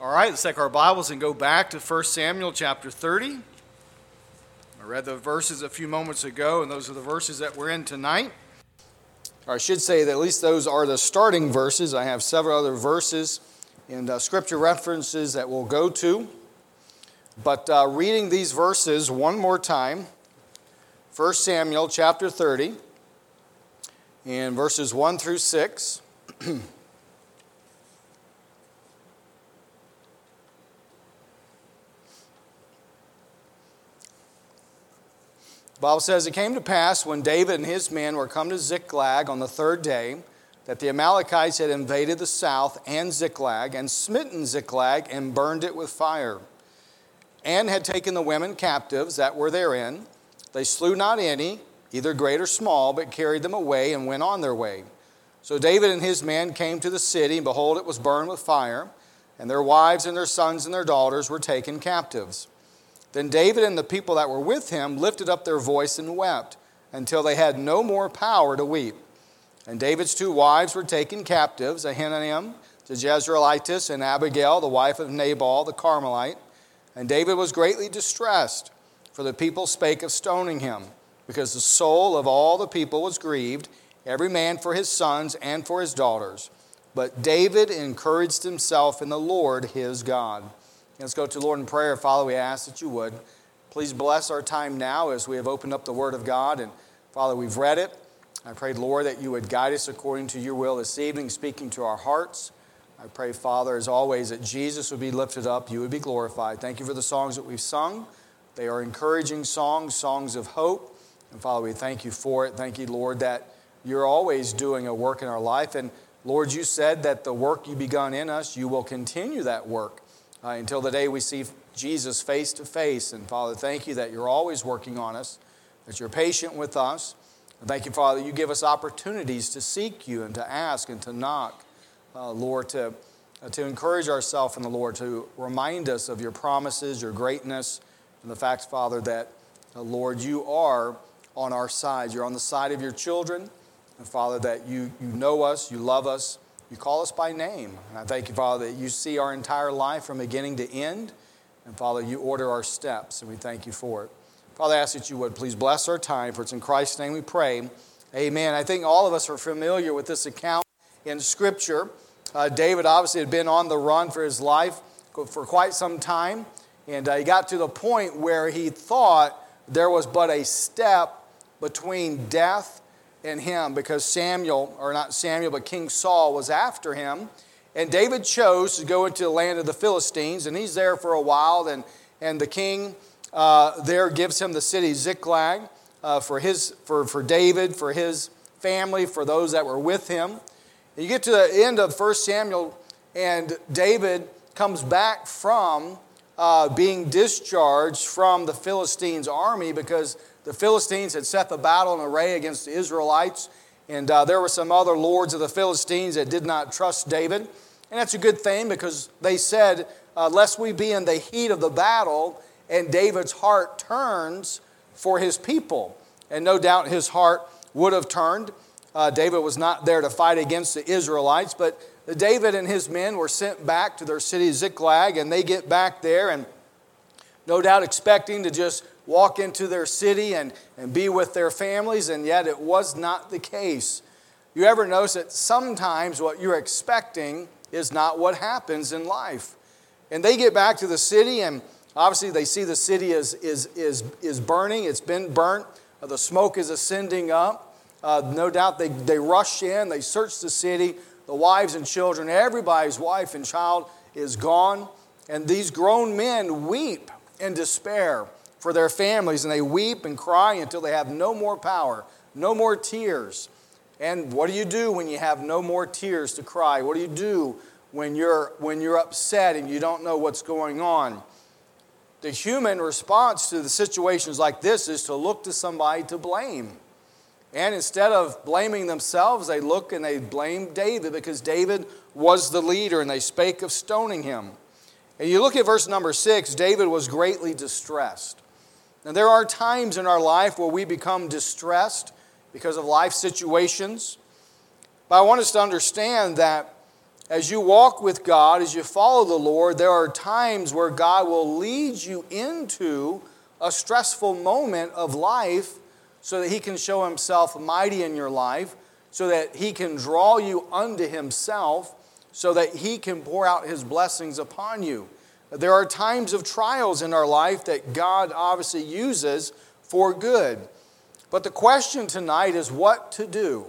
All right, let's take our Bibles and go back to 1 Samuel chapter 30. I read the verses a few moments ago, and those are the verses that we're in tonight. Or I should say that at least those are the starting verses. I have several other verses and scripture references that we'll go to. But reading these verses one more time, 1 Samuel chapter 30, and verses 1 through 6. The Bible says, "It came to pass when David and his men were come to Ziklag on the third day, that the Amalekites had invaded the south and Ziklag, and smitten Ziklag, and burned it with fire, and had taken the women captives that were therein. They slew not any, either great or small, but carried them away, and went on their way. So David and his men came to the city, and behold, it was burned with fire, and their wives and their sons and their daughters were taken captives. Then David and the people that were with him lifted up their voice and wept, until they had no more power to weep. And David's two wives were taken captives, Ahinoam the Jezreelitess, and Abigail, the wife of Nabal the Carmelite. And David was greatly distressed, for the people spake of stoning him, because the soul of all the people was grieved, every man for his sons and for his daughters. But David encouraged himself in the Lord his God." Let's go to the Lord in prayer. Father, we ask that you would please bless our time now as we have opened up the Word of God. And Father, we've read it. I pray, Lord, that you would guide us according to your will this evening, speaking to our hearts. I pray, Father, as always, that Jesus would be lifted up, you would be glorified. Thank you for the songs that we've sung. They are encouraging songs, songs of hope. And Father, we thank you for it. Thank you, Lord, that you're always doing a work in our life. And Lord, you said that the work you begun in us, you will continue that work until the day we see Jesus face to face. And Father, thank you that you're always working on us, that you're patient with us. And thank you, Father, you give us opportunities to seek you and to ask and to knock, Lord, to encourage ourselves in the Lord, to remind us of your promises, your greatness, and the fact, Father, that, Lord, you are on our side. You're on the side of your children. And Father, that you know us, you love us, you call us by name. And I thank you, Father, that you see our entire life from beginning to end. And Father, you order our steps, and we thank you for it. Father, I ask that you would please bless our time, for it's in Christ's name we pray. Amen. I think all of us are familiar with this account in Scripture. David obviously had been on the run for his life for quite some time. And he got to the point where he thought there was but a step between death and him, because King Saul was after him. And David chose to go into the land of the Philistines, and he's there for a while, and the king there gives him the city Ziklag for David, for his family, for those that were with him. And you get to the end of 1 Samuel, and David comes back from being discharged from the Philistines' army, because the Philistines had set the battle in array against the Israelites, and there were some other lords of the Philistines that did not trust David. And that's a good thing, because they said, lest we be in the heat of the battle, and David's heart turns for his people. And no doubt his heart would have turned. David was not there to fight against the Israelites, but David and his men were sent back to their city Ziklag, and they get back there, and no doubt expecting to just walk into their city and be with their families, and yet it was not the case. You ever notice that sometimes what you're expecting is not what happens in life? And they get back to the city, and obviously they see the city is burning. It's been burnt. The smoke is ascending up. No doubt they rush in. They search the city. The wives and children, everybody's wife and child is gone. And these grown men weep in despair for their families, and they weep and cry until they have no more power, no more tears. And what do you do when you have no more tears to cry? What do you do when you're upset and you don't know what's going on? The human response to the situations like this is to look to somebody to blame. And instead of blaming themselves, they look and they blame David, because David was the leader, and they spake of stoning him. And you look at verse number 6, David was greatly distressed. Now, there are times in our life where we become distressed because of life situations. But I want us to understand that As you walk with God, as you follow the Lord, there are times where God will lead you into a stressful moment of life so that He can show Himself mighty in your life, so that He can draw you unto Himself, so that He can pour out His blessings upon you. There are times of trials in our life that God obviously uses for good. But the question tonight is what to do.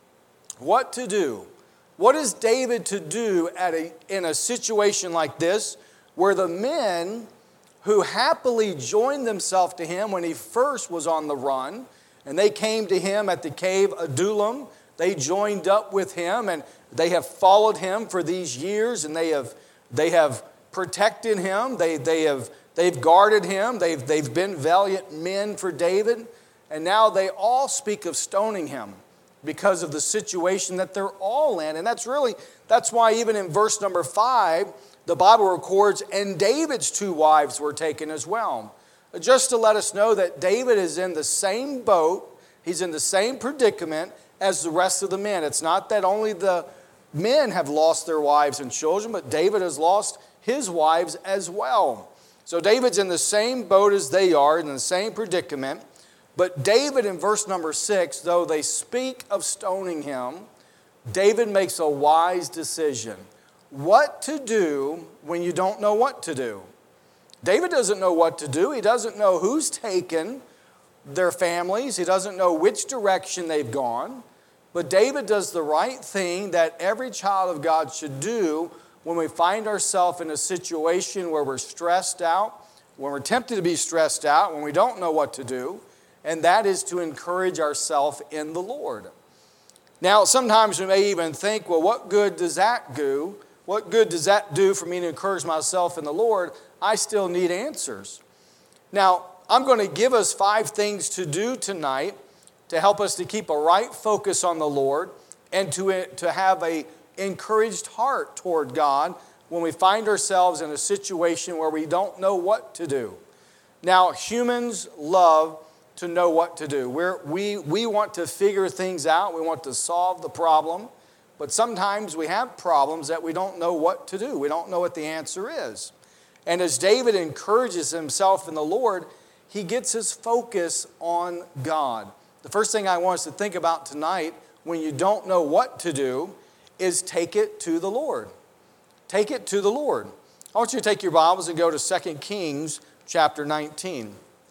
What to do. What is David to do in a situation like this where the men who happily joined themselves to him when he first was on the run, and they came to him at the cave Adullam, they joined up with him and they have followed him for these years, and they have protected him, they've guarded him, they've been valiant men for David, and now they all speak of stoning him because of the situation that they're all in. And that's why even in verse number 5, the Bible records, and David's 2 wives were taken as well. Just to let us know that David is in the same boat, he's in the same predicament as the rest of the men. It's not that only the men have lost their wives and children, but David has lost his wives as well. So David's in the same boat as they are, in the same predicament. But David in verse number 6, though they speak of stoning him, David makes a wise decision. What to do when you don't know what to do. David doesn't know what to do. He doesn't know who's taken their families. He doesn't know which direction they've gone. But David does the right thing that every child of God should do when we find ourselves in a situation where we're stressed out, when we're tempted to be stressed out, when we don't know what to do. And that is to encourage ourselves in the Lord. Now, sometimes we may even think, well, what good does that do? What good does that do for me to encourage myself in the Lord? I still need answers. Now, I'm going to give us 5 things to do tonight to help us to keep a right focus on the Lord and to have an encouraged heart toward God when we find ourselves in a situation where we don't know what to do. Now, humans love to know what to do. We want to figure things out. We want to solve the problem. But sometimes we have problems that we don't know what to do. We don't know what the answer is. And as David encourages himself in the Lord, he gets his focus on God. The first thing I want us to think about tonight when you don't know what to do is take it to the Lord. Take it to the Lord. I want you to take your Bibles and go to 2 Kings chapter 19.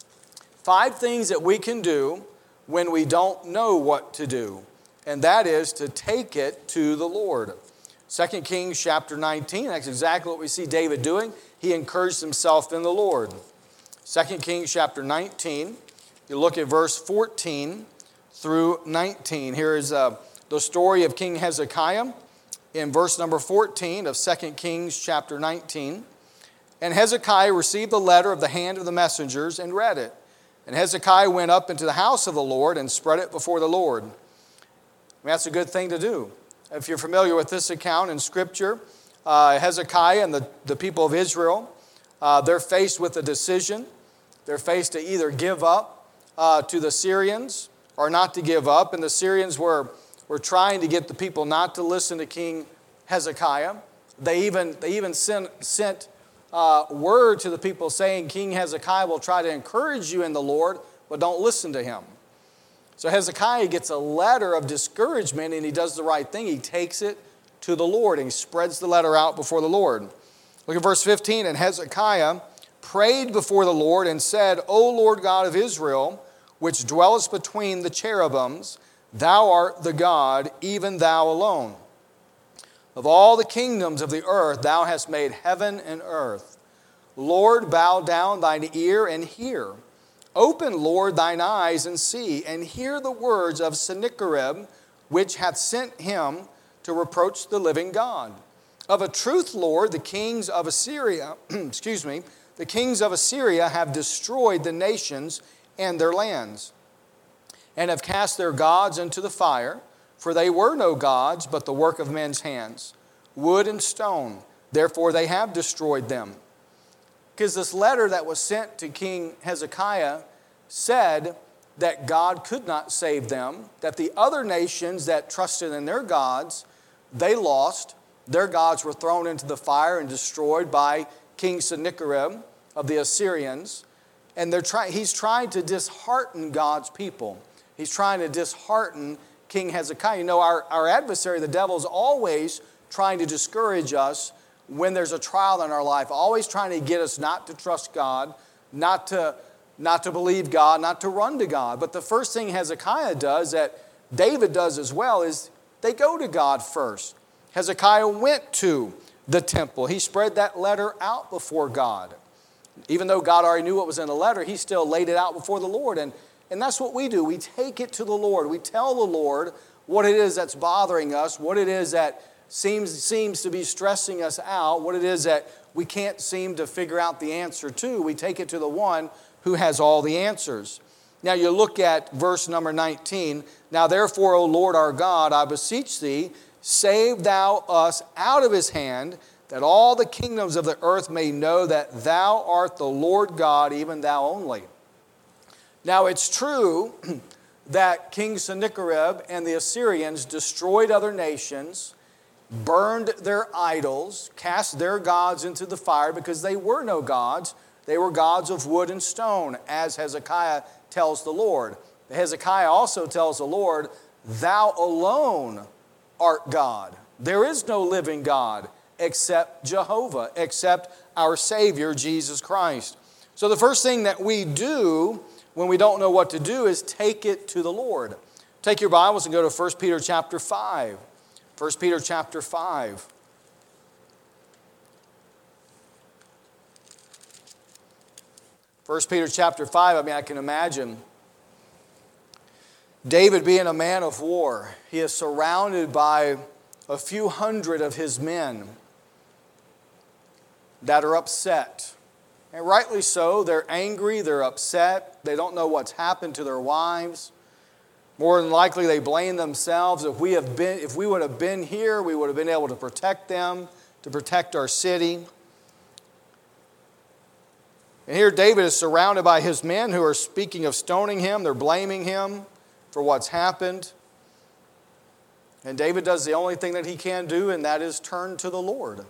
5 things that we can do when we don't know what to do, and that is to take it to the Lord. 2 Kings chapter 19, that's exactly what we see David doing. He encouraged himself in the Lord. 2 Kings chapter 19, you look at verse 14 through 19. Here is the story of King Hezekiah in verse number 14 of 2 Kings chapter 19. And Hezekiah received the letter of the hand of the messengers and read it. And Hezekiah went up into the house of the Lord and spread it before the Lord. I mean, that's a good thing to do. If you're familiar with this account in Scripture, Hezekiah and the people of Israel, they're faced with a decision. They're faced to either give up to the Syrians or not to give up. And the Syrians were trying to get the people not to listen to King Hezekiah. They even sent word to the people saying, King Hezekiah will try to encourage you in the Lord, but don't listen to him. So Hezekiah gets a letter of discouragement, and he does the right thing. He takes it to the Lord, and he spreads the letter out before the Lord. Look at verse 15. And Hezekiah prayed before the Lord and said, O Lord God of Israel, which dwellest between the cherubims, thou art the God, even thou alone. Of all the kingdoms of the earth, thou hast made heaven and earth. Lord, bow down thine ear and hear. Open, Lord, thine eyes and see, and hear the words of Sennacherib, which hath sent him to reproach the living God. Of a truth, Lord, the kings of Assyria, the kings of Assyria have destroyed the nations and their lands, and have cast their gods into the fire. For they were no gods, but the work of men's hands, wood and stone. Therefore they have destroyed them. Because this letter that was sent to King Hezekiah said that God could not save them, that the other nations that trusted in their gods, they lost, Their gods were thrown into the fire and destroyed by King Sennacherib of the Assyrians. And he's trying to dishearten God's people. He's trying to dishearten King Hezekiah. You know, our adversary, the devil, is always trying to discourage us when there's a trial in our life, always trying to get us not to trust God, not to believe God, not to run to God. But the first thing Hezekiah does, that David does as well, is they go to God first. Hezekiah went to the temple. He spread that letter out before God. Even though God already knew what was in the letter, he still laid it out before the Lord. And that's what we do. We take it to the Lord. We tell the Lord what it is that's bothering us, what it is that seems to be stressing us out, what it is that we can't seem to figure out the answer to. We take it to the one who has all the answers. Now you look at verse number 19. Now therefore, O Lord our God, I beseech thee, save thou us out of his hand, that all the kingdoms of the earth may know that thou art the Lord God, even thou only. Now it's true that King Sennacherib and the Assyrians destroyed other nations, burned their idols, cast their gods into the fire because they were no gods. They were gods of wood and stone, as Hezekiah tells the Lord. Hezekiah also tells the Lord, thou alone art God. There is no living God except Jehovah, except our Savior, Jesus Christ. So the first thing that we do when we don't know what to do is take it to the Lord. Take your Bibles and go to 1 Peter chapter 5. 1 Peter chapter 5. First Peter chapter 5, I can imagine David being a man of war. He is surrounded by a few hundred of his men that are upset. And rightly so, they're angry, they're upset, they don't know what's happened to their wives. More than likely, they blame themselves. If we would have been here, we would have been able to protect them, to protect our city. And here David is surrounded by his men who are speaking of stoning him. They're blaming him for what's happened. And David does the only thing that he can do, and that is turn to the Lord.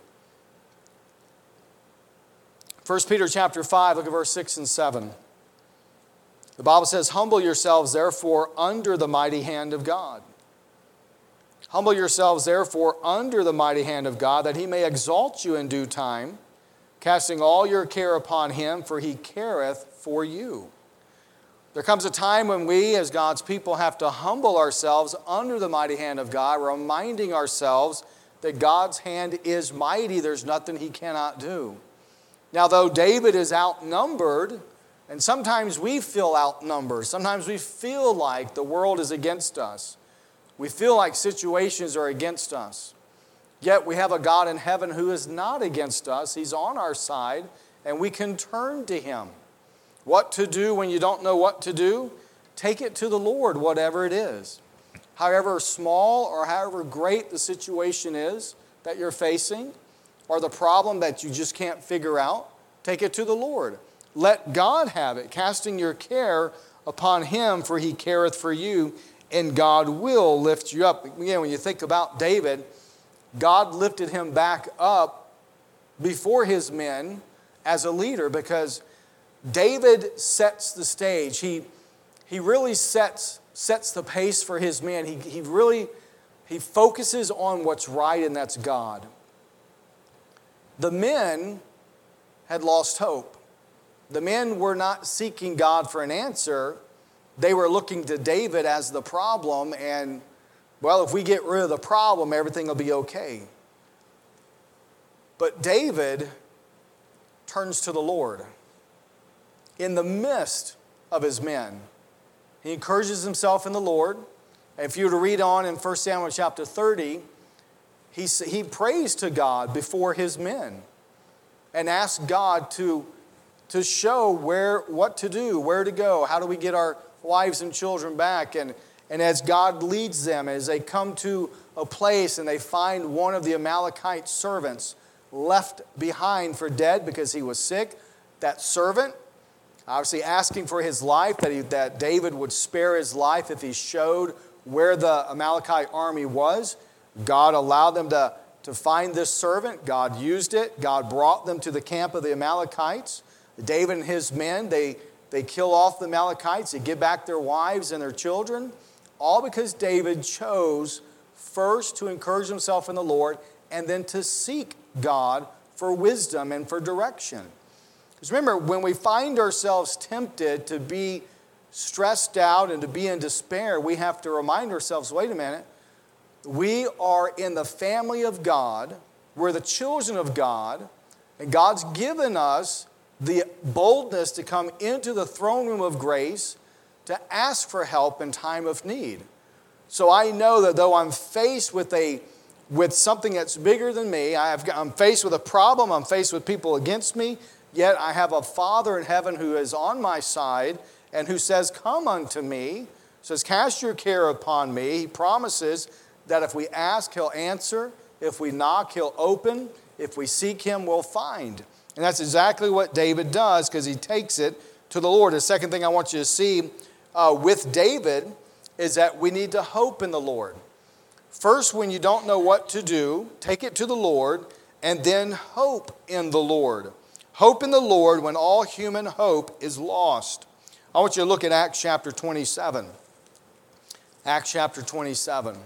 1 Peter chapter 5, look at verse 6 and 7. The Bible says, humble yourselves, therefore, under the mighty hand of God. Humble yourselves, therefore, under the mighty hand of God, that he may exalt you in due time, casting all your care upon him, for he careth for you. There comes a time when we, as God's people, have to humble ourselves under the mighty hand of God, reminding ourselves that God's hand is mighty. There's nothing he cannot do. Now, though David is outnumbered, and sometimes we feel outnumbered. Sometimes we feel like the world is against us. We feel like situations are against us. Yet we have a God in heaven who is not against us. He's on our side, and we can turn to him. What to do when you don't know what to do? Take it to the Lord, whatever it is. However small or however great the situation is that you're facing, or the problem that you just can't figure out, take it to the Lord. Let God have it, casting your care upon him, for he careth for you, and God will lift you up. Again, when you think about David, God lifted him back up before his men as a leader, because David sets the stage. He really sets the pace for his men. He focuses on what's right, and that's God. The men had lost hope. The men were not seeking God for an answer. They were looking to David as the problem, and, well, if we get rid of the problem, everything will be okay. But David turns to the Lord in the midst of his men. He encourages himself in the Lord. And if you were to read on in 1 Samuel chapter 30, he prays to God before his men and asks God to show what to do, where to go, how do we get our wives and children back. And as God leads them, as they come to a place and they find one of the Amalekite servants left behind for dead because he was sick, that servant, obviously asking for his life, that David would spare his life if he showed where the Amalekite army was. God allowed them to to find this servant. God used it. God brought them to the camp of the Amalekites. David and his men, they kill off the Amalekites. They give back their wives and their children, all because David chose first to encourage himself in the Lord and then to seek God for wisdom and for direction. Because remember, when we find ourselves tempted to be stressed out and to be in despair, we have to remind ourselves, wait a minute, we are in the family of God, we're the children of God, and God's given us the boldness to come into the throne room of grace to ask for help in time of need. So I know that though I'm faced with something that's bigger than me, I'm faced with a problem, I'm faced with people against me, yet I have a Father in heaven who is on my side and who says, come unto me, says, cast your care upon me. He promises that if we ask, He'll answer. If we knock, He'll open. If we seek Him, we'll find. And that's exactly what David does, because he takes it to the Lord. The second thing I want you to see with David is that we need to hope in the Lord. First, when you don't know what to do, take it to the Lord, and then hope in the Lord. Hope in the Lord when all human hope is lost. I want you to look at Acts chapter 27. Acts chapter 27.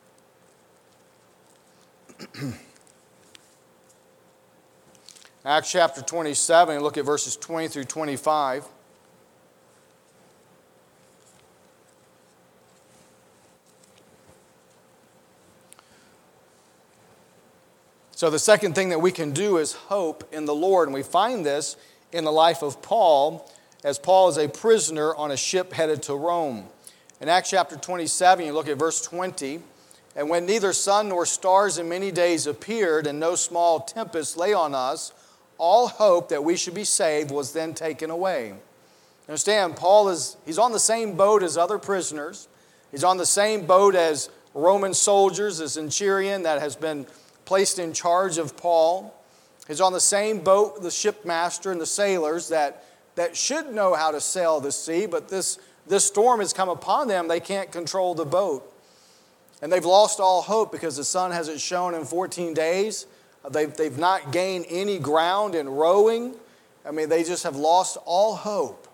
Acts chapter 27, look at verses 20 through 25. So the second thing that we can do is hope in the Lord. And we find this in the life of Paul, as Paul is a prisoner on a ship headed to Rome. In Acts chapter 27, you look at verse 20. And when neither sun nor stars in many days appeared, and no small tempest lay on us, all hope that we should be saved was then taken away. Understand, he's on the same boat as other prisoners. He's on the same boat as Roman soldiers, the centurion that has been placed in charge of Paul. He's on the same boat, the shipmaster and the sailors that should know how to sail the sea, but this storm has come upon them. They can't control the boat. And they've lost all hope because the sun hasn't shone in 14 days. They've not gained any ground in rowing. I mean, they just have lost all hope.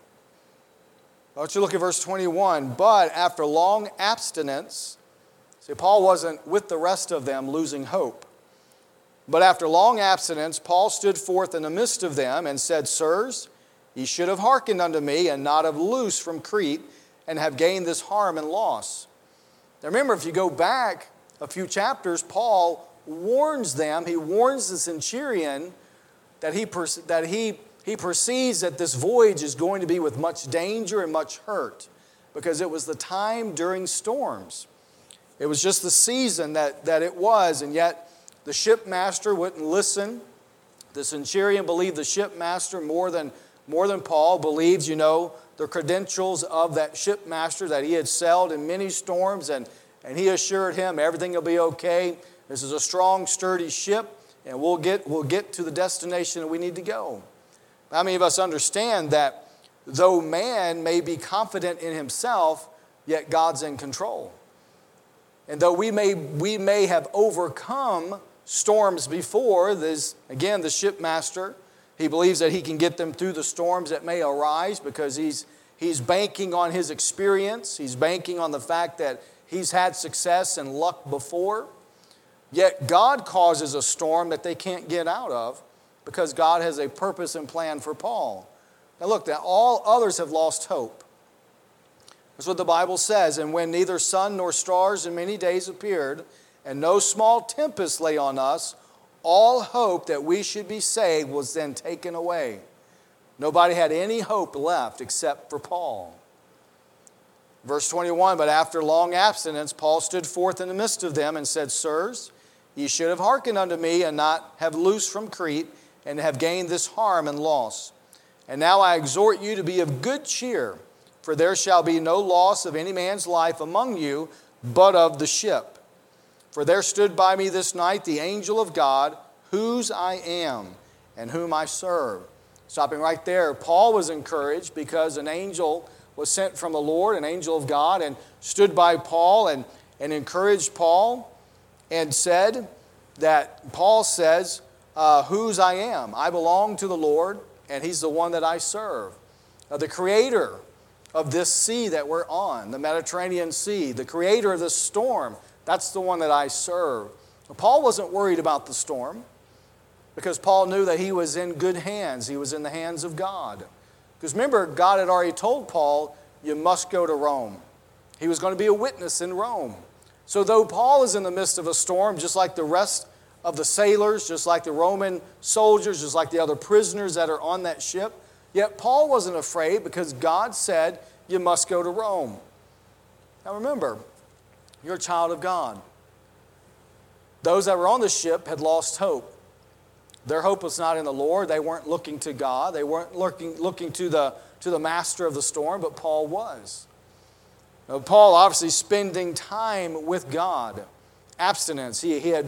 I want you to look at verse 21. But after long abstinence, see, Paul wasn't with the rest of them losing hope. But after long abstinence, Paul stood forth in the midst of them and said, Sirs, ye should have hearkened unto me and not have loosed from Crete and have gained this harm and loss. Now remember, if you go back a few chapters, Paul warns them, he warns the centurion that he perceives that this voyage is going to be with much danger and much hurt, because it was the time during storms. It was just the season that it was, and yet the shipmaster wouldn't listen. The centurion believed the shipmaster more than Paul, believes, the credentials of that shipmaster, that he had sailed in many storms, and he assured him everything will be okay. This is a strong, sturdy ship, and we'll get to the destination that we need to go. How many of us understand that though man may be confident in himself, yet God's in control? And though we may have overcome storms before, again, the shipmaster, he believes that he can get them through the storms that may arise because he's banking on his experience. He's banking on the fact that he's had success and luck before. Yet God causes a storm that they can't get out of because God has a purpose and plan for Paul. Now look, that all others have lost hope. That's what the Bible says. And when neither sun nor stars in many days appeared, and no small tempest lay on us, all hope that we should be saved was then taken away. Nobody had any hope left except for Paul. Verse 21, but after long abstinence, Paul stood forth in the midst of them and said, Sirs, ye should have hearkened unto me and not have loosed from Crete and have gained this harm and loss. And now I exhort you to be of good cheer, for there shall be no loss of any man's life among you, but of the ship. For there stood by me this night the angel of God, whose I am and whom I serve. Stopping right there, Paul was encouraged because an angel was sent from the Lord, an angel of God, and stood by Paul and encouraged Paul and said that Paul says, whose I am. I belong to the Lord, and He's the one that I serve. The creator of this sea that we're on, the Mediterranean Sea, the creator of this storm, that's the one that I serve. Paul wasn't worried about the storm because Paul knew that he was in good hands. He was in the hands of God. Because remember, God had already told Paul, you must go to Rome. He was going to be a witness in Rome. So though Paul is in the midst of a storm, just like the rest of the sailors, just like the Roman soldiers, just like the other prisoners that are on that ship, yet Paul wasn't afraid because God said, you must go to Rome. Now remember, you're a child of God. Those that were on the ship had lost hope. Their hope was not in the Lord. They weren't looking to God. They weren't looking to the master of the storm, but Paul was. Now, Paul obviously spending time with God. Abstinence. He had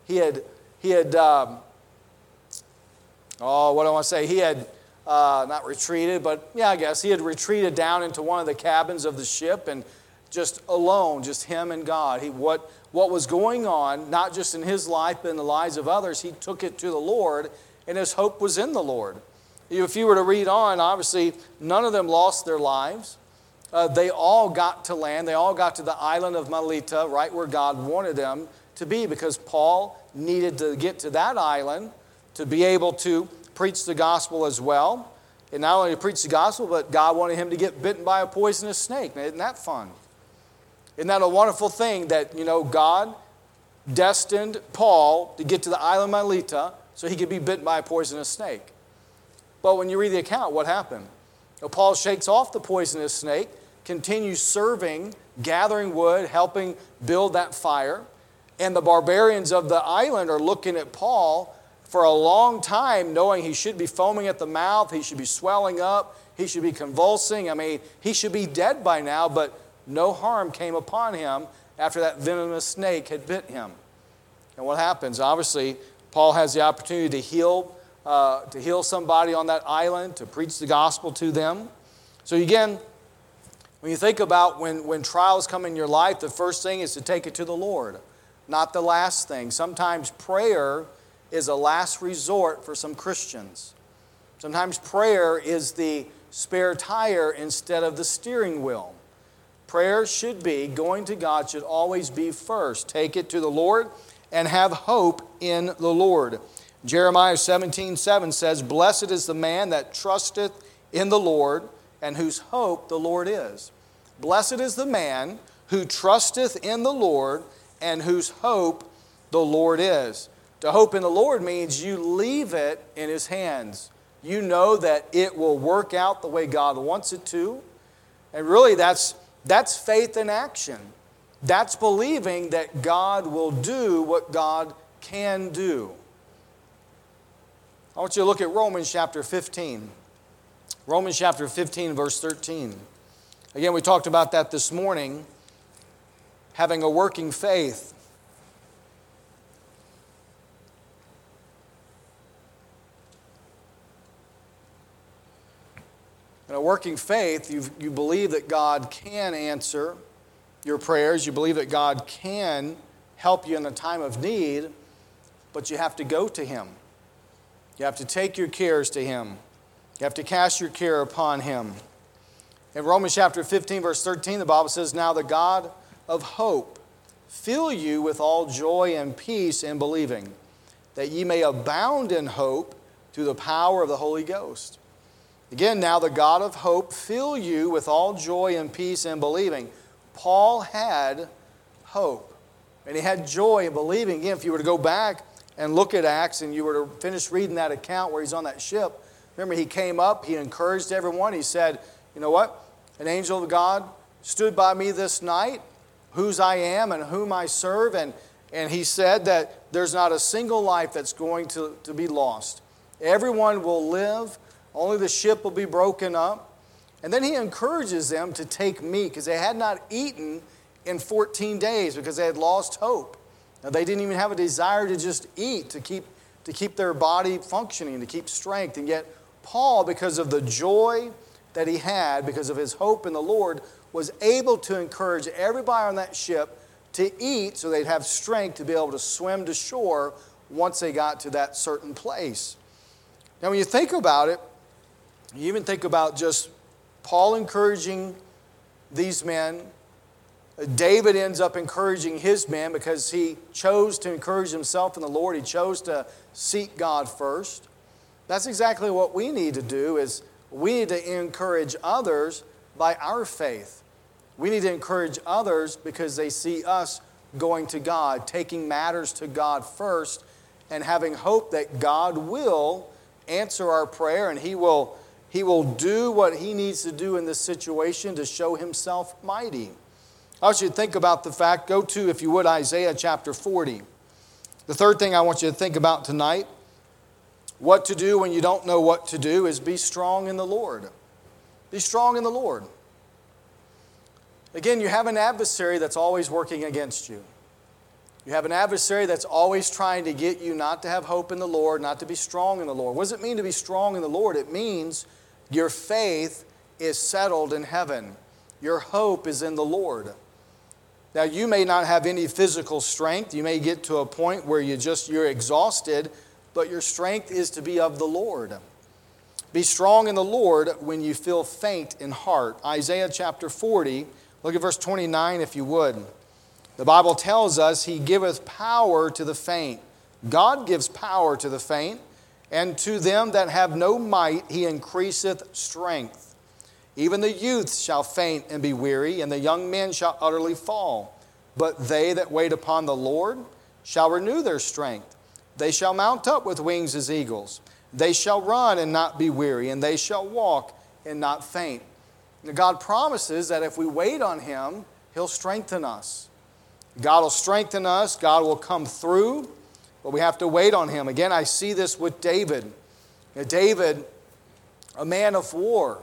not retreated, but yeah, I guess he had retreated down into one of the cabins of the ship and just alone, just him and God. What was going on, not just in his life, but in the lives of others, he took it to the Lord, and his hope was in the Lord. If you were to read on, obviously, none of them lost their lives. They all got to land. They all got to the island of Melita, right where God wanted them to be, because Paul needed to get to that island to be able to preach the gospel as well. And not only to preach the gospel, but God wanted him to get bitten by a poisonous snake. Now, isn't that fun? Isn't that a wonderful thing that, God destined Paul to get to the island of Melita so he could be bitten by a poisonous snake? But when you read the account, what happened? Paul shakes off the poisonous snake, continues serving, gathering wood, helping build that fire. And the barbarians of the island are looking at Paul for a long time, knowing he should be foaming at the mouth, he should be swelling up, he should be convulsing. I mean, he should be dead by now, but no harm came upon him after that venomous snake had bit him. And what happens? Obviously, Paul has the opportunity to heal somebody on that island, to preach the gospel to them. So again, when you think about when trials come in your life, the first thing is to take it to the Lord, not the last thing. Sometimes prayer is a last resort for some Christians. Sometimes prayer is the spare tire instead of the steering wheel. Prayer should be, going to God should always be first. Take it to the Lord and have hope in the Lord. Jeremiah 17:7 says, "Blessed is the man that trusteth in the Lord and whose hope the Lord is." Blessed is the man who trusteth in the Lord and whose hope the Lord is. To hope in the Lord means you leave it in His hands. You know that it will work out the way God wants it to. And really that's faith in action. That's believing that God will do what God can do. I want you to look at Romans chapter 15. Romans chapter 15, verse 13. Again, we talked about that this morning, having a working faith. In a working faith, you believe that God can answer your prayers. You believe that God can help you in a time of need, but you have to go to Him. You have to take your cares to Him. You have to cast your care upon Him. In Romans chapter 15, verse 13, the Bible says, "Now the God of hope fill you with all joy and peace in believing, that ye may abound in hope through the power of the Holy Ghost." Again, now the God of hope fill you with all joy and peace in believing. Paul had hope, and he had joy in believing. Again, if you were to go back and look at Acts and you were to finish reading that account where he's on that ship, remember he came up, he encouraged everyone. He said, you know what? An angel of God stood by me this night, whose I am and whom I serve. And he said that there's not a single life that's going to be lost. Everyone will live. Only the ship will be broken up. And then he encourages them to take meat because they had not eaten in 14 days because they had lost hope. Now, they didn't even have a desire to just eat, to keep their body functioning, to keep strength. And yet Paul, because of the joy that he had, because of his hope in the Lord, was able to encourage everybody on that ship to eat so they'd have strength to be able to swim to shore once they got to that certain place. Now, when you think about it, you even think about just Paul encouraging these men. David ends up encouraging his men because he chose to encourage himself in the Lord. He chose to seek God first. That's exactly what we need to do, is we need to encourage others by our faith. We need to encourage others because they see us going to God, taking matters to God first, and having hope that God will answer our prayer and He will do what He needs to do in this situation to show Himself mighty. I want you to think about the fact, go to, if you would, Isaiah chapter 40. The third thing I want you to think about tonight, what to do when you don't know what to do, is be strong in the Lord. Be strong in the Lord. Again, you have an adversary that's always working against you. You have an adversary that's always trying to get you not to have hope in the Lord, not to be strong in the Lord. What does it mean to be strong in the Lord? It means your faith is settled in heaven. Your hope is in the Lord. Now, you may not have any physical strength. You may get to a point where you're exhausted, but your strength is to be of the Lord. Be strong in the Lord when you feel faint in heart. Isaiah chapter 40, look at verse 29 if you would. The Bible tells us He giveth power to the faint. God gives power to the faint, and to them that have no might He increaseth strength. Even the youths shall faint and be weary, and the young men shall utterly fall. But they that wait upon the Lord shall renew their strength. They shall mount up with wings as eagles. They shall run and not be weary, and they shall walk and not faint. Now, God promises that if we wait on Him, He'll strengthen us. God will strengthen us. God will come through, but we have to wait on Him. Again, I see this with David. David, a man of war,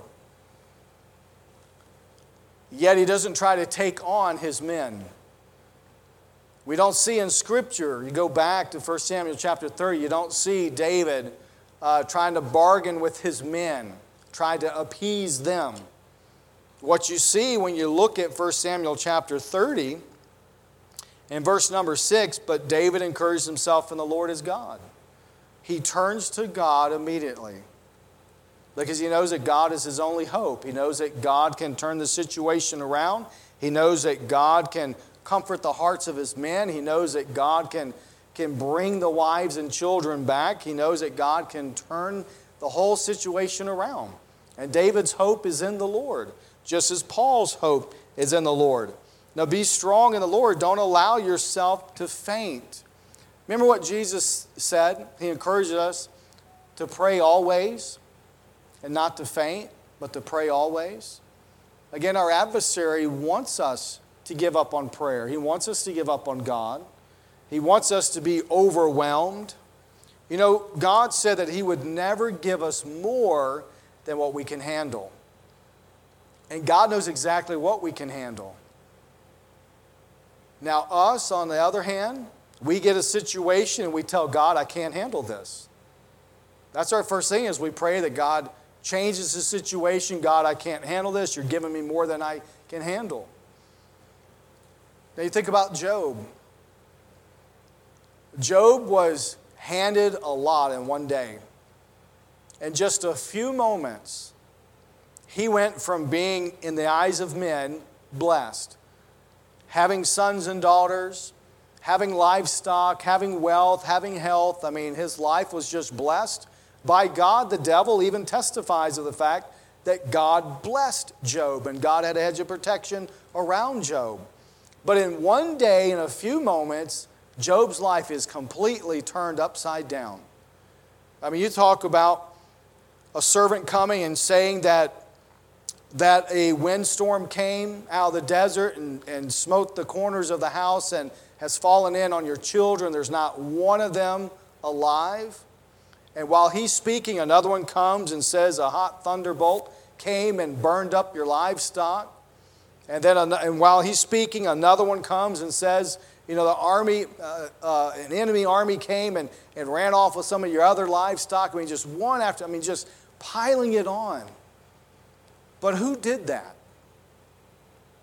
yet he doesn't try to take on his men. We don't see in Scripture, you go back to 1 Samuel chapter 30, you don't see David trying to bargain with his men, trying to appease them. What you see when you look at 1 Samuel chapter 30, in verse number 6, but David encouraged himself in the Lord his God. He turns to God immediately because he knows that God is his only hope. He knows that God can turn the situation around. He knows that God can comfort the hearts of his men. He knows that God can bring the wives and children back. He knows that God can turn the whole situation around. And David's hope is in the Lord, just as Paul's hope is in the Lord. Now be strong in the Lord. Don't allow yourself to faint. Remember what Jesus said? He encouraged us to pray always and not to faint, but to pray always. Again, our adversary wants us to give up on prayer. He wants us to give up on God. He wants us to be overwhelmed. You know, God said that He would never give us more than what we can handle. And God knows exactly what we can handle. Now, us, on the other hand, we get a situation and we tell God, I can't handle this. That's our first thing, is we pray that God changes the situation. God, I can't handle this. You're giving me more than I can handle. Now you think about Job. Job was handed a lot in one day. In just a few moments, he went from being, in the eyes of men, blessed, having sons and daughters, having livestock, having wealth, having health. I mean, his life was just blessed by God. The devil even testifies of the fact that God blessed Job and God had a hedge of protection around Job. But in one day, in a few moments, Job's life is completely turned upside down. I mean, you talk about a servant coming and saying that a windstorm came out of the desert and smote the corners of the house and has fallen in on your children. There's not one of them alive. And while he's speaking, another one comes and says a hot thunderbolt came and burned up your livestock. And while he's speaking, another one comes and says, you know, the army, an enemy army came and ran off with some of your other livestock. I mean, just one after, just piling it on. But who did that?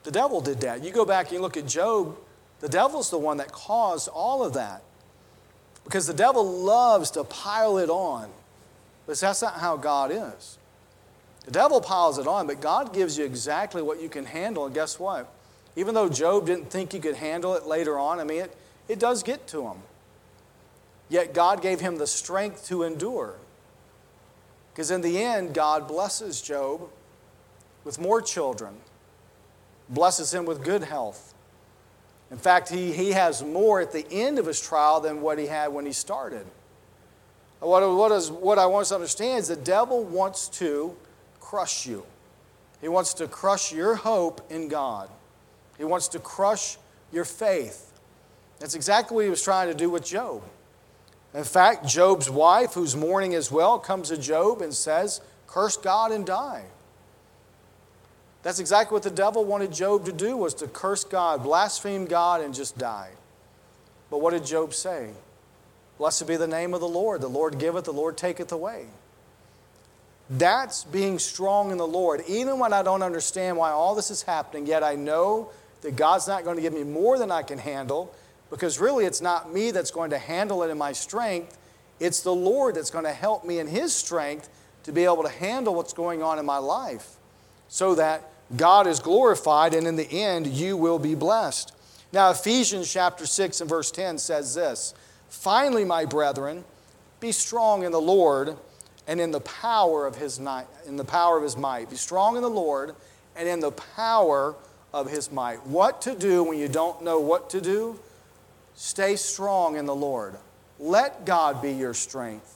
The devil did that. You go back and you look at Job, the devil's the one that caused all of that. Because the devil loves to pile it on. But that's not how God is. The devil piles it on, but God gives you exactly what you can handle. And guess what? Even though Job didn't think he could handle it later on, it does get to him. Yet God gave him the strength to endure. Because in the end, God blesses Job with more children, blesses him with good health. In fact, he has more at the end of his trial than what he had when he started. What I want us to understand is the devil wants to crush you. He wants to crush your hope in God. He wants to crush your faith. That's exactly what he was trying to do with Job. In fact, Job's wife, who's mourning as well, comes to Job and says, "Curse God and die." That's exactly what the devil wanted Job to do, was to curse God, blaspheme God, and just die. But what did Job say? "Blessed be the name of the Lord. The Lord giveth, the Lord taketh away." That's being strong in the Lord. Even when I don't understand why all this is happening, yet I know that God's not going to give me more than I can handle, because really it's not me that's going to handle it in my strength. It's the Lord that's going to help me in His strength to be able to handle what's going on in my life, so that God is glorified, and in the end, you will be blessed. Now, Ephesians chapter 6 and verse 10 says this, "Finally, my brethren, be strong in the Lord and in the power of His might." Be strong in the Lord and in the power of His might. What to do when you don't know what to do? Stay strong in the Lord. Let God be your strength.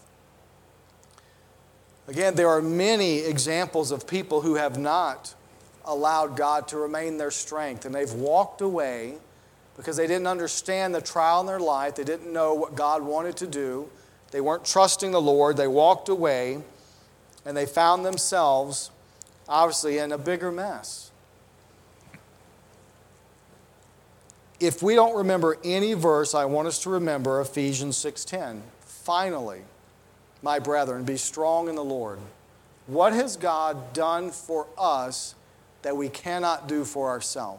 Again, there are many examples of people who have not allowed God to remain their strength, and they've walked away because they didn't understand the trial in their life. They didn't know what God wanted to do. They weren't trusting the Lord. They walked away, and they found themselves, obviously, in a bigger mess. If we don't remember any verse, I want us to remember Ephesians 6:10. Finally, my brethren, be strong in the Lord. What has God done for us that we cannot do for ourselves?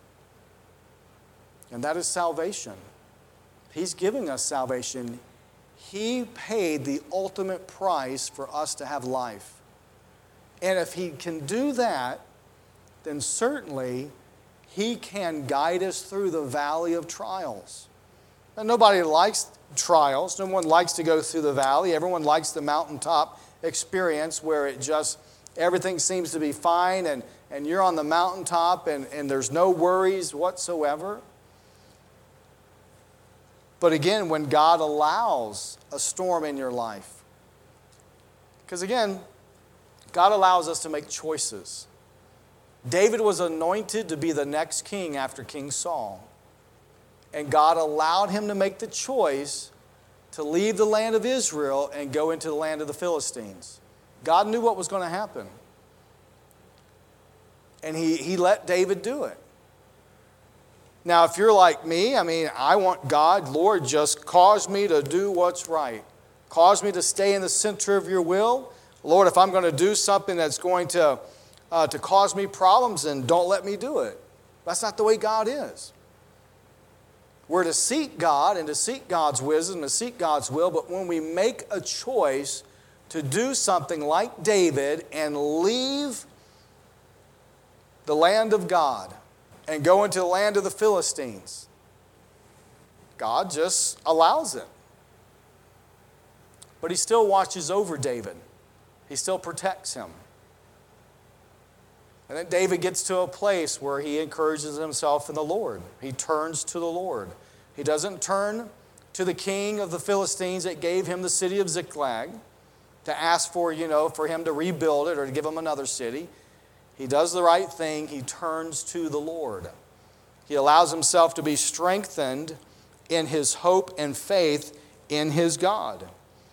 And that is salvation. He's giving us salvation. He paid the ultimate price for us to have life. And if He can do that, then certainly He can guide us through the valley of trials. Now, nobody likes trials. No one likes to go through the valley. Everyone likes the mountaintop experience where everything seems to be fine, and you're on the mountaintop and there's no worries whatsoever. But again, when God allows a storm in your life, because again, God allows us to make choices. David was anointed to be the next king after King Saul. And God allowed him to make the choice to leave the land of Israel and go into the land of the Philistines. God knew what was going to happen. And he let David do it. Now, if you're like me, I want God, Lord, just cause me to do what's right. Cause me to stay in the center of your will. Lord, if I'm going to do something that's going to cause me problems, then don't let me do it. That's not the way God is. We're to seek God and to seek God's wisdom, to seek God's will, but when we make a choice to do something like David and leave the land of God and go into the land of the Philistines, God just allows it. But He still watches over David. He still protects him. And then David gets to a place where he encourages himself in the Lord. He turns to the Lord. He doesn't turn to the king of the Philistines that gave him the city of Ziklag to ask for him to rebuild it or to give him another city. He does the right thing. He turns to the Lord. He allows himself to be strengthened in his hope and faith in his God.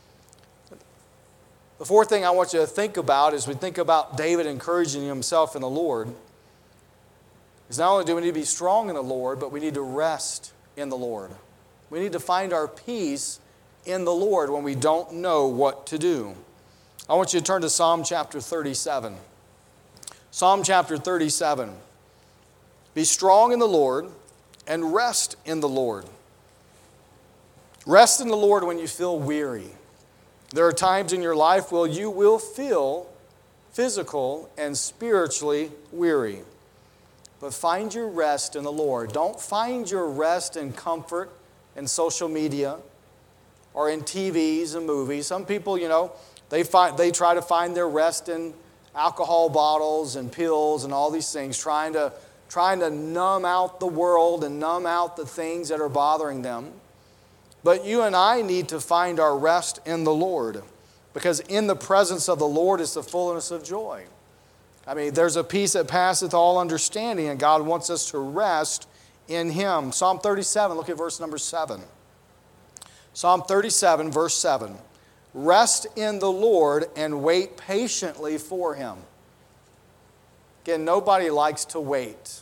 The fourth thing I want you to think about as we think about David encouraging himself in the Lord is not only do we need to be strong in the Lord, but we need to rest in the Lord. We need to find our peace in the Lord when we don't know what to do. I want you to turn to Psalm chapter 37. Psalm chapter 37. Be strong in the Lord and rest in the Lord. Rest in the Lord when you feel weary. There are times in your life where you will feel physical and spiritually weary. But find your rest in the Lord. Don't find your rest and comfort in social media or in TVs and movies. Some people, they try to find their rest in alcohol bottles and pills and all these things, trying to numb out the world and numb out the things that are bothering them. But you and I need to find our rest in the Lord, because in the presence of the Lord is the fullness of joy. I mean, there's a peace that passeth all understanding, and God wants us to rest in Him. Psalm 37, look at verse number 7. Psalm 37, verse 7. Rest in the Lord and wait patiently for Him. Again, nobody likes to wait.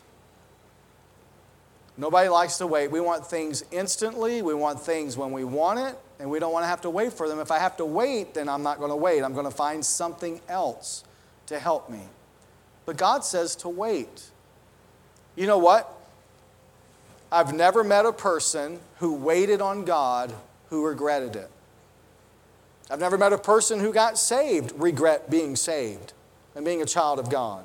Nobody likes to wait. We want things instantly. We want things when we want it, and we don't want to have to wait for them. If I have to wait, then I'm not going to wait. I'm going to find something else to help me. But God says to wait. You know what? I've never met a person who waited on God who regretted it. I've never met a person who got saved, regret being saved and being a child of God.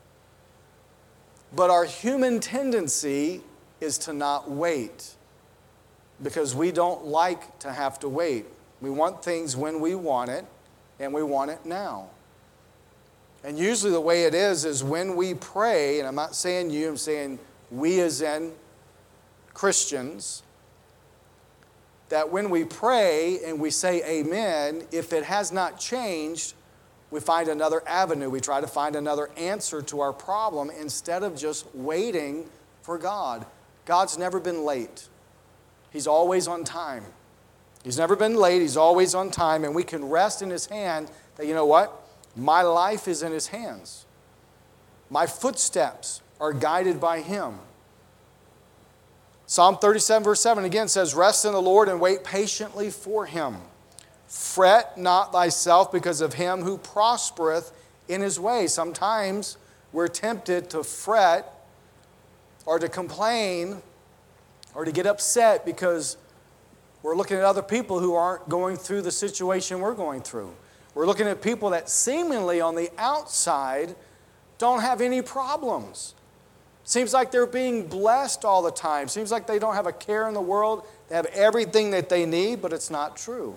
But our human tendency is to not wait, because we don't like to have to wait. We want things when we want it, and we want it now. And usually the way it is when we pray, and I'm not saying you, I'm saying we as in Christians, that when we pray and we say amen, if it has not changed, we find another avenue. We try to find another answer to our problem instead of just waiting for God. God's never been late. He's always on time. He's never been late. He's always on time. And we can rest in His hand that, you know what? My life is in His hands. My footsteps are guided by Him. Psalm 37 verse 7 again says, rest in the Lord and wait patiently for Him. Fret not thyself because of him who prospereth in his way. Sometimes we're tempted to fret or to complain or to get upset because we're looking at other people who aren't going through the situation we're going through. We're looking at people that seemingly on the outside don't have any problems. Seems like they're being blessed all the time. Seems like they don't have a care in the world. They have everything that they need, but it's not true.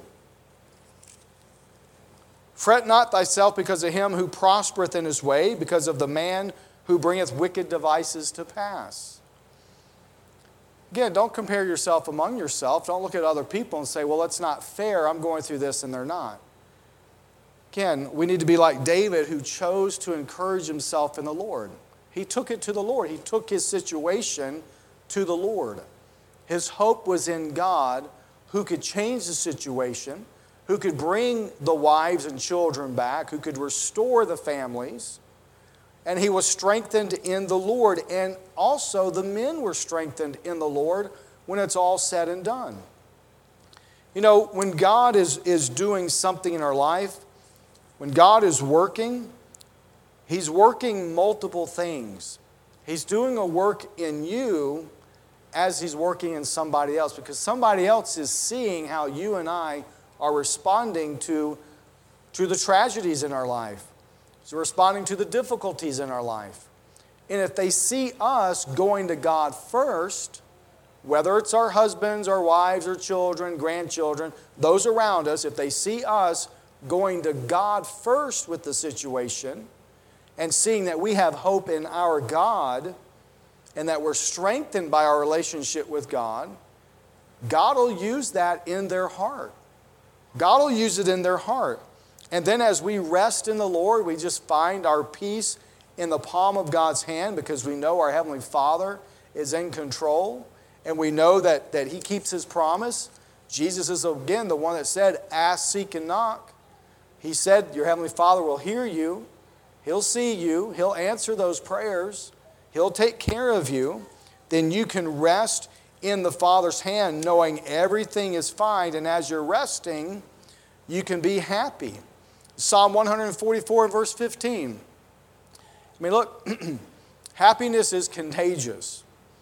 Fret not thyself because of him who prospereth in his way, because of the man who bringeth wicked devices to pass. Again, don't compare yourself among yourself. Don't look at other people and say, well, it's not fair. I'm going through this and they're not. Again, we need to be like David, who chose to encourage himself in the Lord. He took it to the Lord. He took his situation to the Lord. His hope was in God, who could change the situation, who could bring the wives and children back, who could restore the families. And he was strengthened in the Lord. And also the men were strengthened in the Lord when it's all said and done. You know, when God is doing something in our life, when God is working, He's working multiple things. He's doing a work in you as He's working in somebody else, because somebody else is seeing how you and I are responding to the tragedies in our life. So responding to the difficulties in our life. And if they see us going to God first, whether it's our husbands, our wives, our children, grandchildren, those around us, if they see us going to God first with the situation and seeing that we have hope in our God and that we're strengthened by our relationship with God, God will use that in their heart. God will use it in their heart. And then as we rest in the Lord, we just find our peace in the palm of God's hand, because we know our Heavenly Father is in control, and we know that He keeps His promise. Jesus is, again, the one that said, ask, seek, and knock. He said, your Heavenly Father will hear you. He'll see you. He'll answer those prayers. He'll take care of you. Then you can rest in the Father's hand, knowing everything is fine. And as you're resting, you can be happy. Psalm 144 and verse 15. I mean, look, Happiness is contagious.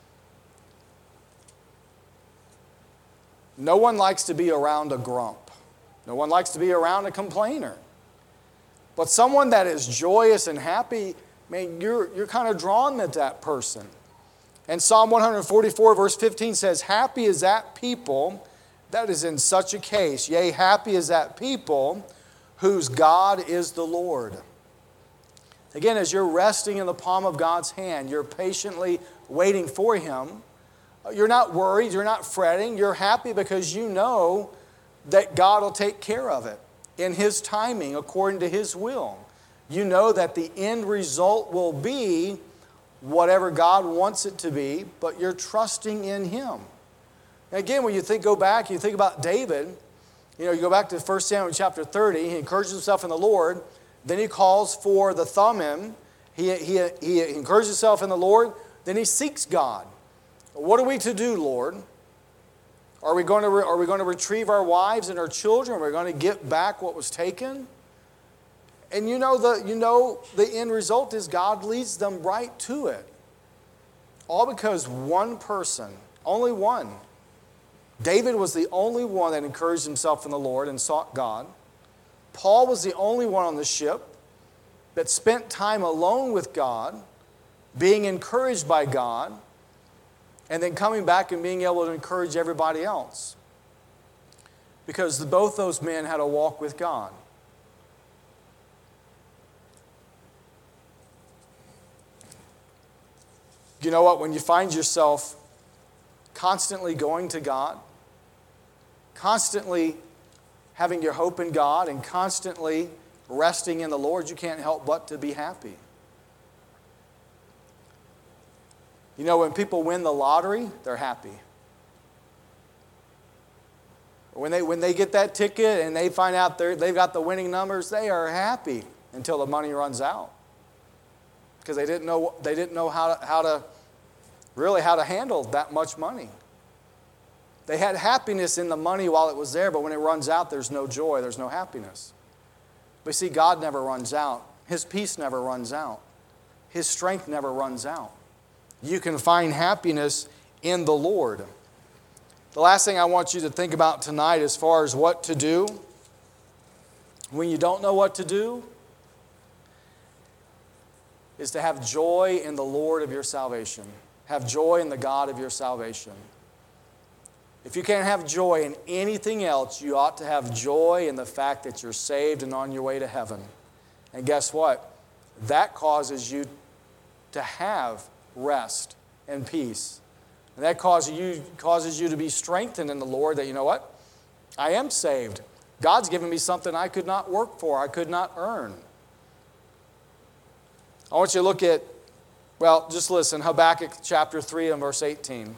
No one likes to be around a grump. No one likes to be around a complainer. But someone that is joyous and happy, man, you're kind of drawn to that person. And Psalm 144 verse 15 says, happy is that people that is in such a case. Yea, happy is that people whose God is the Lord. Again, as you're resting in the palm of God's hand, you're patiently waiting for Him. You're not worried, you're not fretting, you're happy because you know that God will take care of it in His timing, according to His will. You know that the end result will be whatever God wants it to be, but you're trusting in Him. And again, when you go back, you think about David, you go back to 1 Samuel chapter 30, he encourages himself in the Lord, then he calls for the Thummim, he encourages himself in the Lord, then he seeks God. What are we to do, Lord? Are we going to retrieve our wives and our children? Are we going to get back what was taken? And the end result is God leads them right to it. All because one person, only one. David was the only one that encouraged himself in the Lord and sought God. Paul was the only one on the ship that spent time alone with God, being encouraged by God, and then coming back and being able to encourage everybody else. Because both those men had a walk with God. You know what? When you find yourself constantly going to God, constantly having your hope in God, and constantly resting in the Lord, you can't help but to be happy. When people win the lottery, they're happy. When they get that ticket and they find out they've got the winning numbers, they are happy until the money runs out. Because they didn't know how to handle that much money. They had happiness in the money while it was there, but when it runs out, there's no joy, there's no happiness. But see, God never runs out. His peace never runs out. His strength never runs out. You can find happiness in the Lord. The last thing I want you to think about tonight as far as what to do when you don't know what to do is to have joy in the Lord of your salvation. Have joy in the God of your salvation. If you can't have joy in anything else, you ought to have joy in the fact that you're saved and on your way to heaven. And guess what? That causes you to have rest and peace. And that causes you to be strengthened in the Lord that, you know what? I am saved. God's given me something I could not work for, I could not earn. I want you to look at, just listen, Habakkuk chapter 3 and verse 18.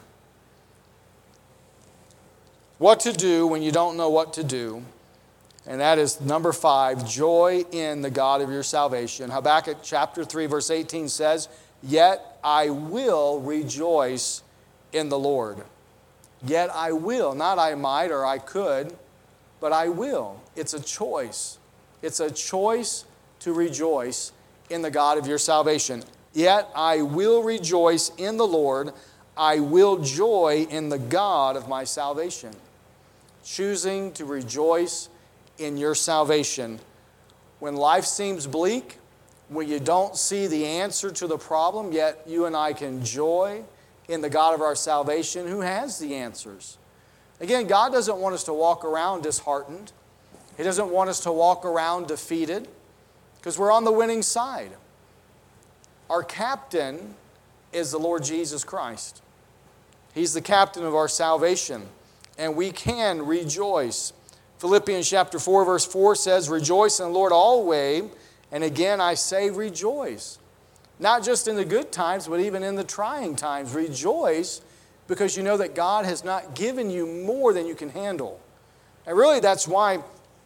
What to do when you don't know what to do. And that is number 5, joy in the God of your salvation. Habakkuk chapter 3 verse 18 says, yet I will rejoice in the Lord. Yet I will, not I might or I could, but I will. It's a choice. It's a choice to rejoice in the God of your salvation. Yet I will rejoice in the Lord. I will joy in the God of my salvation. Choosing to rejoice in your salvation. When life seems bleak, when you don't see the answer to the problem, yet you and I can joy in the God of our salvation who has the answers. Again, God doesn't want us to walk around disheartened. He doesn't want us to walk around defeated because we're on the winning side. Our captain is the Lord Jesus Christ. He's the captain of our salvation, and we can rejoice. Philippians chapter 4 verse 4 says, rejoice in the Lord always, and again I say rejoice. Not just in the good times, but even in the trying times. Rejoice because you know that God has not given you more than you can handle. And really that's why,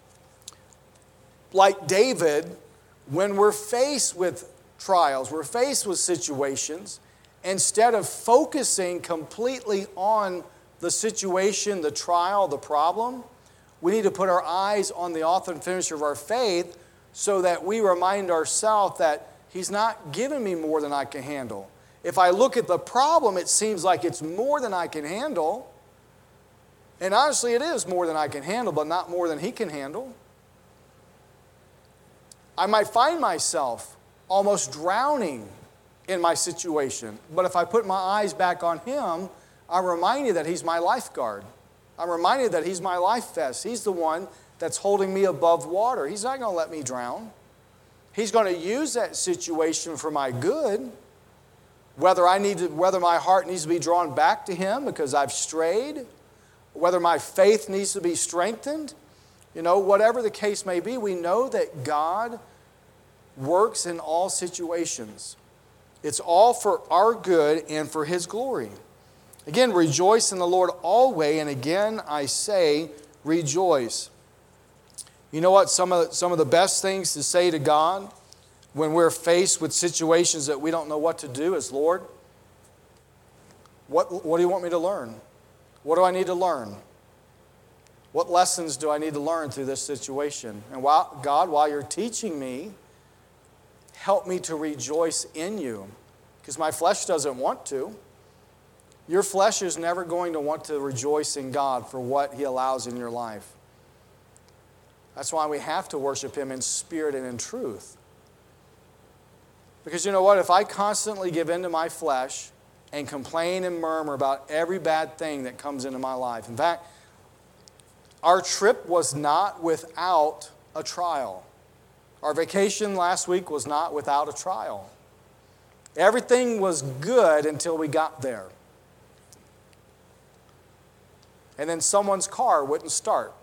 like David, when we're faced with trials, we're faced with situations, instead of focusing completely on the situation, the trial, the problem, we need to put our eyes on the author and finisher of our faith so that we remind ourselves that He's not given me more than I can handle. If I look at the problem, it seems like it's more than I can handle. And honestly, it is more than I can handle, but not more than He can handle. I might find myself almost drowning in my situation. But if I put my eyes back on Him, I'm reminded that He's my lifeguard. I'm reminded that He's my life vest. He's the one that's holding me above water. He's not going to let me drown. He's going to use that situation for my good. Whether my heart needs to be drawn back to Him because I've strayed, whether my faith needs to be strengthened, whatever the case may be, we know that God works in all situations. It's all for our good and for His glory. Again, rejoice in the Lord always, and again I say, rejoice. You know what? Some of the best things to say to God when we're faced with situations that we don't know what to do is, Lord, what do you want me to learn? What do I need to learn? What lessons do I need to learn through this situation? And while you're teaching me, help me to rejoice in you, because my flesh doesn't want to. Your flesh is never going to want to rejoice in God for what He allows in your life. That's why we have to worship Him in spirit and in truth. Because you know what? If I constantly give in to my flesh and complain and murmur about every bad thing that comes into my life. In fact, our trip was not without a trial. Our vacation last week was not without a trial. Everything was good until we got there. And then someone's car wouldn't start.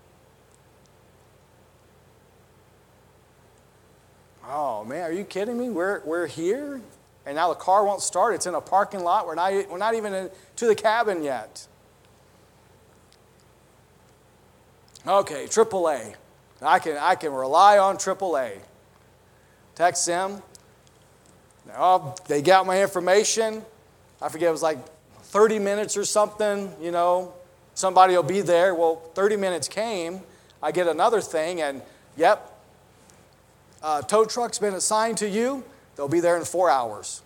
Oh man, are you kidding me? We're here, and now the car won't start. It's in a parking lot. We're not even to the cabin yet. Okay, AAA. I can rely on AAA. Text them. Oh, they got my information. I forget, it was like 30 minutes or something, Somebody will be there. Well, 30 minutes came. I get another thing, and yep, tow truck's been assigned to you. They'll be there in 4 hours.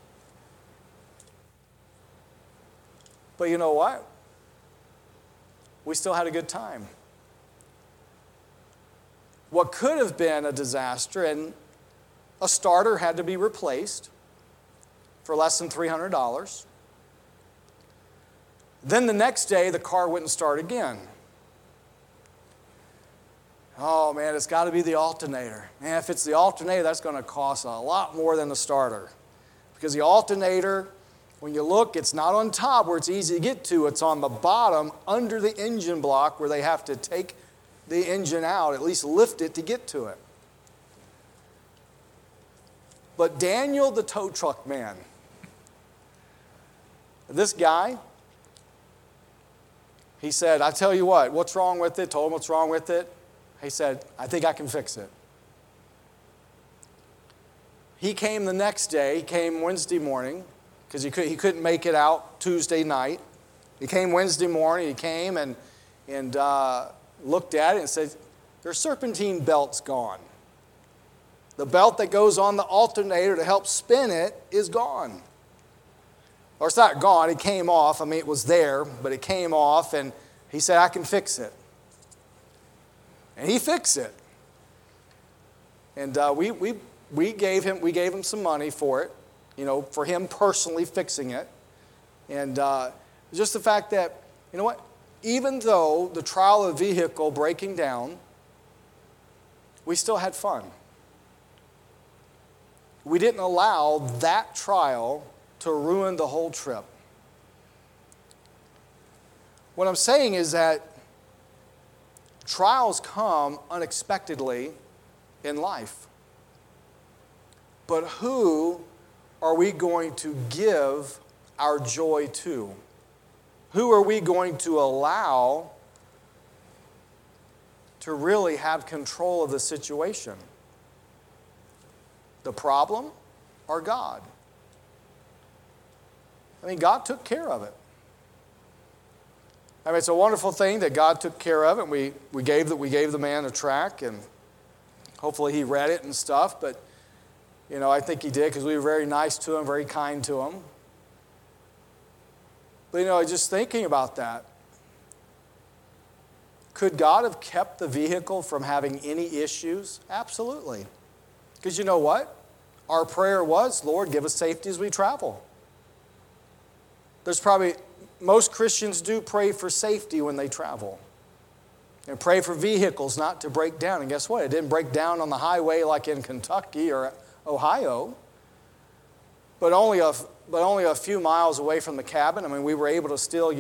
But you know what? We still had a good time. What could have been a disaster, and a starter had to be replaced for less than $300. Then the next day, the car wouldn't start again. Oh man, it's got to be the alternator. Man, if it's the alternator, that's going to cost a lot more than the starter. Because the alternator, when you look, it's not on top where it's easy to get to. It's on the bottom under the engine block where they have to take the engine out, at least lift it to get to it. But Daniel, the tow truck man, this guy, he said, I tell you what's wrong with it? Told him what's wrong with it. He said, I think I can fix it. He came the next day. He came Wednesday morning because he couldn't make it out Tuesday night. He came Wednesday morning. He came and looked at it and said, their serpentine belt's gone. The belt that goes on the alternator to help spin it is gone. Or it's not gone, it came off. I mean, it was there, but it came off, and he said, I can fix it. And he fixed it. And we gave him some money for it, for him personally fixing it. And just the fact that, you know what, even though the trial of the vehicle breaking down, we still had fun. We didn't allow that trial to ruin the whole trip. What I'm saying is that trials come unexpectedly in life. But who are we going to give our joy to? Who are we going to allow to really have control of the situation? The problem or God? I mean, God took care of it. I mean, it's a wonderful thing that God took care of it. We gave the man a tract, and hopefully he read it and stuff. But I think he did because we were very nice to him, very kind to him. But just thinking about that, could God have kept the vehicle from having any issues? Absolutely. Because you know what? Our prayer was, Lord, give us safety as we travel. Most Christians do pray for safety when they travel. And pray for vehicles not to break down. And guess what? It didn't break down on the highway like in Kentucky or Ohio. But only a few miles away from the cabin. I mean, we were able to still,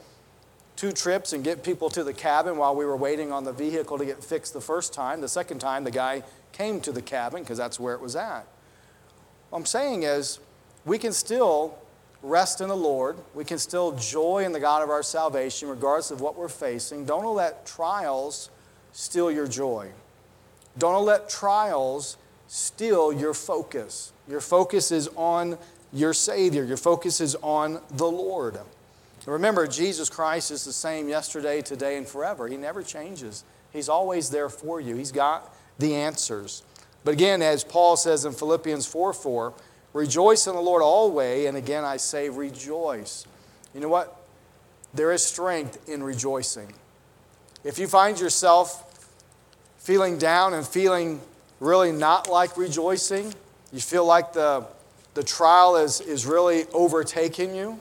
2 trips and get people to the cabin while we were waiting on the vehicle to get fixed the first time. The second time, the guy came to the cabin because that's where it was at. What I'm saying is, we can still rest in the Lord. We can still joy in the God of our salvation regardless of what we're facing. Don't let trials steal your joy. Don't let trials steal your focus. Your focus is on your Savior. Your focus is on the Lord. Remember, Jesus Christ is the same yesterday, today, and forever. He never changes. He's always there for you. He's got the answers. But again, as Paul says in Philippians 4:4, rejoice in the Lord always, and again I say rejoice. You know what? There is strength in rejoicing. If you find yourself feeling down and feeling really not like rejoicing, you feel like the trial is really overtaking you,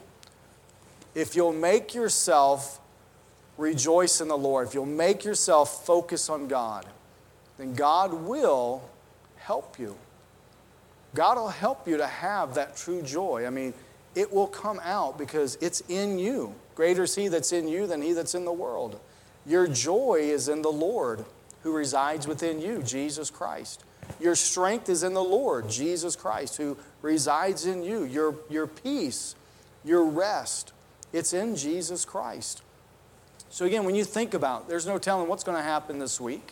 if you'll make yourself rejoice in the Lord, if you'll make yourself focus on God, then God will help you. God will help you to have that true joy. I mean, it will come out because it's in you. Greater is He that's in you than he that's in the world. Your joy is in the Lord who resides within you, Jesus Christ. Your strength is in the Lord, Jesus Christ, who resides in you. Your peace, your rest, it's in Jesus Christ. So again, when you think about it, there's no telling what's going to happen this week.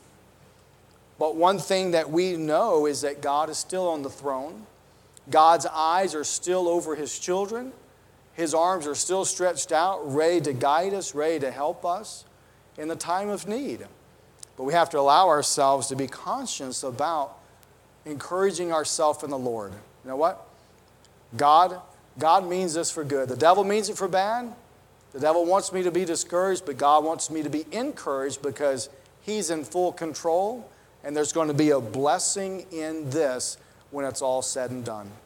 But one thing that we know is that God is still on the throne. God's eyes are still over His children. His arms are still stretched out, ready to guide us, ready to help us in the time of need. But we have to allow ourselves to be conscious about encouraging ourselves in the Lord. You know what? God means this for good. The devil means it for bad. The devil wants me to be discouraged, but God wants me to be encouraged because He's in full control. And there's going to be a blessing in this when it's all said and done.